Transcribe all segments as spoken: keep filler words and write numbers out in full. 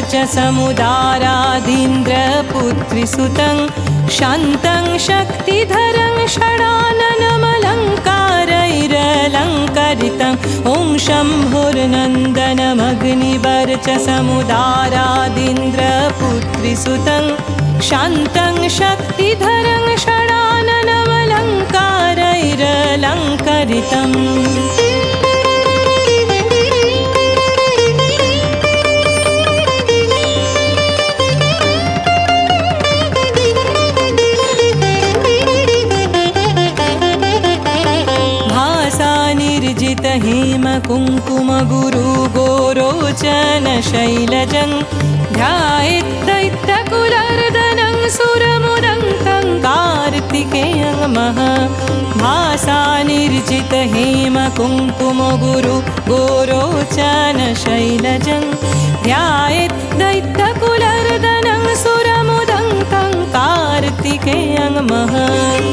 वर्चसमुदारादीन्द्रपुत्रिसुतं शान्तं शक्तिधरं षडाननमलङ्कारैरलङ्करितं ॐ शम्भुर्नन्दनमग्निवर्चसमुदारादीन्द्रपुत्रिसुतं शान्तं शक्तिधरं षडाननमलङ्कारैरलङ्करितम् हेम कुङ्कुम गुरु गोरोचन शैलजं ध्यायेद्दैत्यकुलर्दनं सुरमुदन्तं कार्तिकेयं महा भासानिर्जित हेम कुङ्कुम गुरु गोरोचन शैलजं ध्यायेद्दैत्यकुलर्दनं सुरमुदन्तं कार्तिकेयं महा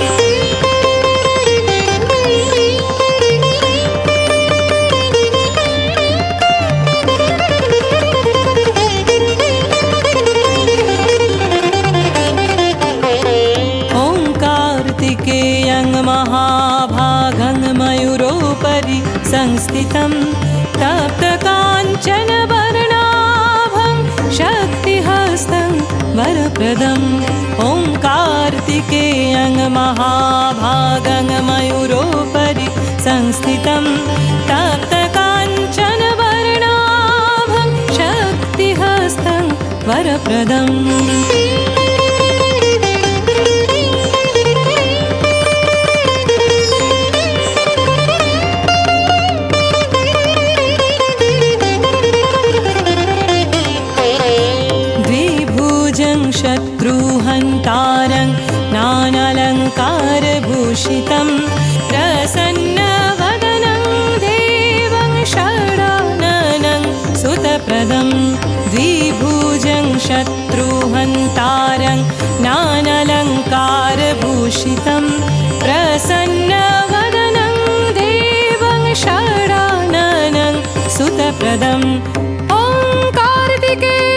महाभागं मयूरोपरि संस्थितं तप्तकाञ्चनवर्णाभं शक्तिहस्तं वरप्रदम् ॐ कार्तिकेयं महाभागं मयूरोपरि संस्थितं तप्तकाञ्चनवर्णाभं शक्तिहस्तं वरप्रदम् शत्रुहन्तारं नानालङ्कारभूषितं प्रसन्नवदनं देवं षडाननं सुतप्रदं द्विभुजं शत्रुहन्तारं नानालङ्कारभूषितं प्रसन्नवदनं देवं षडाननं सुतप्रदम् ॐ कार्तिकेय